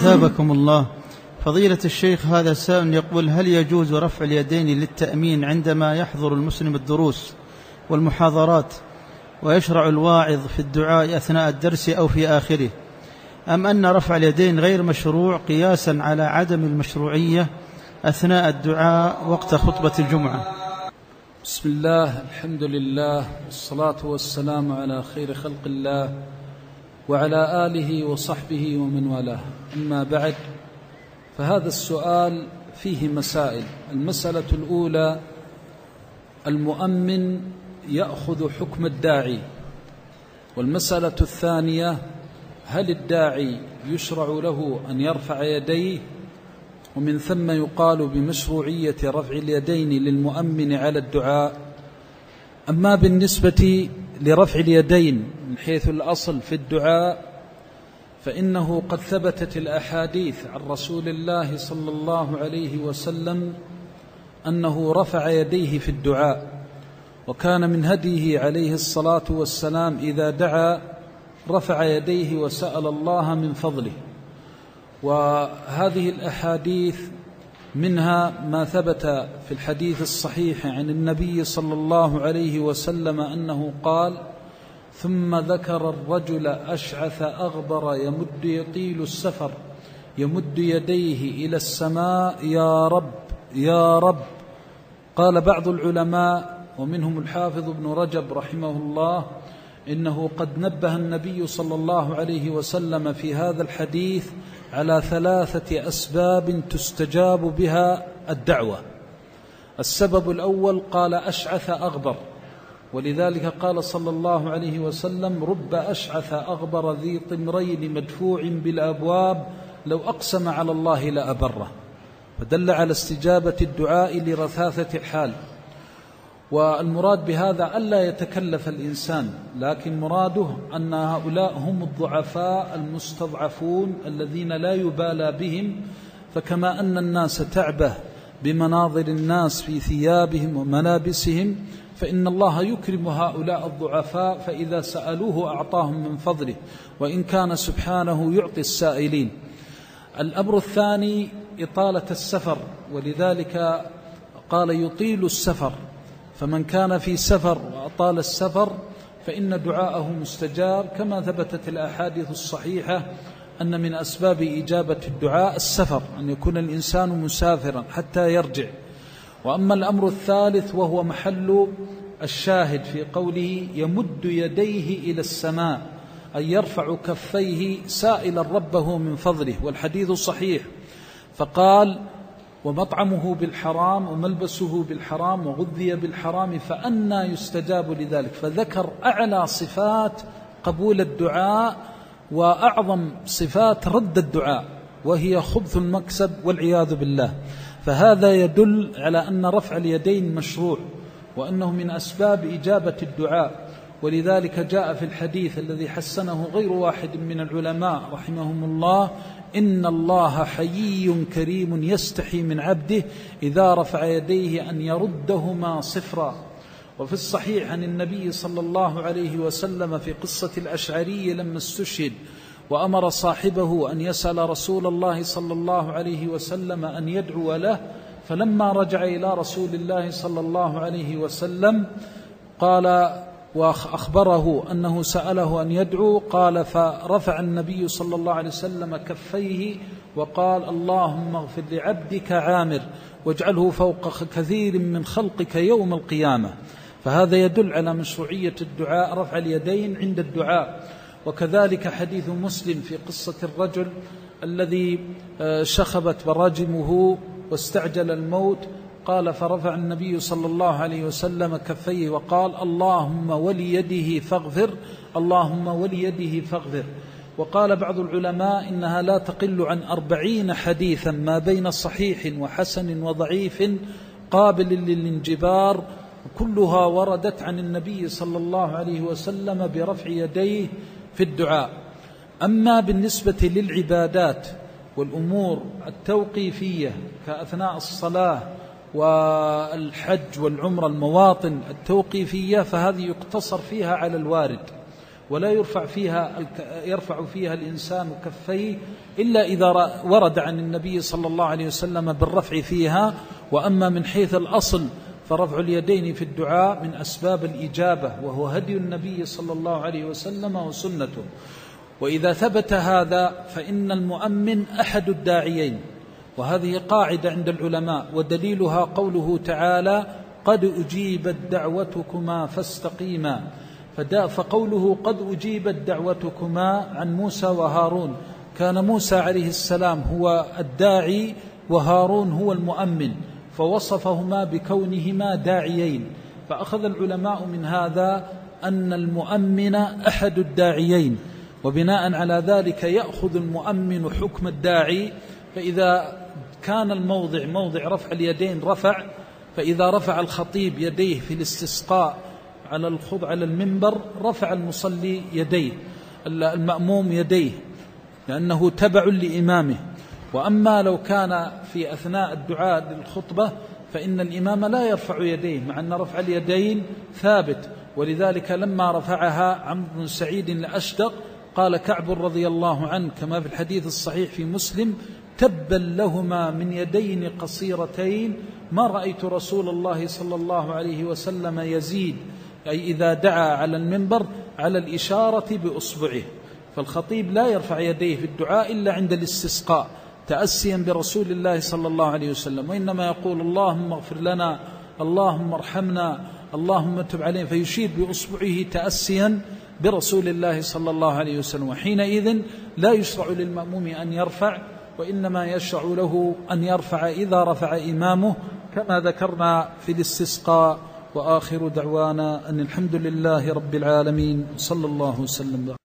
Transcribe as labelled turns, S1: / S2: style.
S1: أثابكم الله. فضيلة الشيخ، هذا سائل يقول: هل يجوز رفع اليدين للتأمين عندما يحضر المسلم الدروس والمحاضرات ويشرع الواعظ في الدعاء أثناء الدرس أو في آخره، أم أن رفع اليدين غير مشروع قياسا على عدم المشروعية أثناء الدعاء وقت خطبة الجمعة؟
S2: بسم الله، الحمد لله، والصلاة والسلام على خير خلق الله وعلى آله وصحبه ومن والاه. أما بعد، فهذا السؤال فيه مسائل. المسألة الأولى: المؤمن يأخذ حكم الداعي. والمسألة الثانية: هل الداعي يشرع له أن يرفع يديه؟ ومن ثم يقال بمشروعية رفع اليدين للمؤمن على الدعاء. أما بالنسبة لرفع اليدين من حيث الأصل في الدعاء، فإنه قد ثبتت الأحاديث عن رسول الله صلى الله عليه وسلم أنه رفع يديه في الدعاء، وكان من هديه عليه الصلاة والسلام إذا دعا رفع يديه وسأل الله من فضله. وهذه الأحاديث منها ما ثبت في الحديث الصحيح عن النبي صلى الله عليه وسلم أنه قال: ثم ذكر الرجل أشعث أغبر يطيل السفر يمد يديه إلى السماء: يا رب يا رب. قال بعض العلماء ومنهم الحافظ ابن رجب رحمه الله: إنه قد نبه النبي صلى الله عليه وسلم في هذا الحديث على 3 أسباب تستجاب بها الدعوة. السبب الأول قال: أشعث أغبر، ولذلك قال صلى الله عليه وسلم: رب أشعث أغبر ذي طمرين مدفوع بالأبواب لو أقسم على الله لأبره. فدل على استجابة الدعاء لرثاثة الحال. والمراد بهذا ألا يتكلف الإنسان، لكن مراده أن هؤلاء هم الضعفاء المستضعفون الذين لا يبالى بهم. فكما أن الناس تعبه بمناظر الناس في ثيابهم وملابسهم، فإن الله يكرم هؤلاء الضعفاء، فإذا سألوه أعطاهم من فضله، وإن كان سبحانه يعطي السائلين. الأمر الثاني إطالة السفر، ولذلك قال: يطيل السفر. فمن كان في سفر وأطال السفر فإن دعاءه مستجاب، كما ثبتت الأحاديث الصحيحة أن من أسباب إجابة الدعاء السفر، أن يكون الإنسان مسافرا حتى يرجع. وأما الأمر الثالث وهو محل الشاهد في قوله: يمد يديه إلى السماء، أي يرفع كفيه سائلا ربه من فضله. والحديث صحيح، فقال: ومطعمه بالحرام وملبسه بالحرام وغذي بالحرام فأنى يستجاب لذلك. فذكر أعلى صفات قبول الدعاء وأعظم صفات رد الدعاء، وهي خبث المكسب والعياذ بالله. فهذا يدل على أن رفع اليدين مشروع، وأنه من أسباب إجابة الدعاء. ولذلك جاء في الحديث الذي حسنه غير واحد من العلماء رحمهم الله: إن الله حيي كريم يستحي من عبده إذا رفع يديه أن يردهما صفرا. وفي الصحيح عن النبي صلى الله عليه وسلم في قصة الأشعري لما استشهد وأمر صاحبه أن يسأل رسول الله صلى الله عليه وسلم أن يدعو له، فلما رجع إلى رسول الله صلى الله عليه وسلم قال وأخبره أنه سأله أن يدعو، قال: فرفع النبي صلى الله عليه وسلم كفيه وقال: اللهم اغفر لعبدك عامر واجعله فوق كثير من خلقك يوم القيامة. فهذا يدل على مشروعية الدعاء، رفع اليدين عند الدعاء. وكذلك حديث مسلم في قصة الرجل الذي شخبت براجمه واستعجل الموت، قال: فرفع النبي صلى الله عليه وسلم كفيه وقال: اللهم وليده فاغفر، اللهم وليده فاغفر. وقال بعض العلماء إنها لا تقل عن 40 حديثا ما بين صحيح وحسن وضعيف قابل للانجبار، كلها وردت عن النبي صلى الله عليه وسلم برفع يديه في الدعاء. أما بالنسبة للعبادات والأمور التوقيفية كأثناء الصلاة والحج والعمرة، المواطن التوقيفية، فهذه يقتصر فيها على الوارد، ولا يرفع فيها الإنسان كفيه إلا إذا ورد عن النبي صلى الله عليه وسلم بالرفع فيها. وأما من حيث الأصل فرفع اليدين في الدعاء من أسباب الإجابة، وهو هدي النبي صلى الله عليه وسلم وسنته. وإذا ثبت هذا فإن المؤمن أحد الداعيين، وهذه قاعدة عند العلماء، ودليلها قوله تعالى: قد أجيبت دعوتكما فاستقيما. فقوله قد أجيبت دعوتكما عن موسى وهارون، كان موسى عليه السلام هو الداعي وهارون هو المؤمن، فوصفهما بكونهما داعيين. فأخذ العلماء من هذا أن المؤمن أحد الداعيين، وبناء على ذلك يأخذ المؤمن حكم الداعي. فإذا كان الموضع موضع رفع اليدين رفع، فإذا رفع الخطيب يديه في الاستسقاء على المنبر رفع المصلي يديه، المأموم يديه، لأنه تبع لإمامه. وأما لو كان في أثناء الدعاء للخطبة فإن الإمام لا يرفع يديه، مع أن رفع اليدين ثابت. ولذلك لما رفعها عمرو بن سعيد الأشدق قال كعب رضي الله عنه كما في الحديث الصحيح في مسلم: تبا لهما من يدين قصيرتين ما رأيت رسول الله صلى الله عليه وسلم يزيد، أي إذا دعا على المنبر على الإشارة بأصبعه. فالخطيب لا يرفع يديه في الدعاء إلا عند الاستسقاء تأسيا برسول الله صلى الله عليه وسلم، وإنما يقول: اللهم اغفر لنا، اللهم ارحمنا، اللهم تب علينا، فيشير بأصبعه تأسيا برسول الله صلى الله عليه وسلم. وحينئذ لا يشرع للمأموم أن يرفع، وإنما يشرع له أن يرفع إذا رفع إمامه، كما ذكرنا في الاستسقاء. وآخر دعوانا أن الحمد لله رب العالمين، صلى الله وسلم.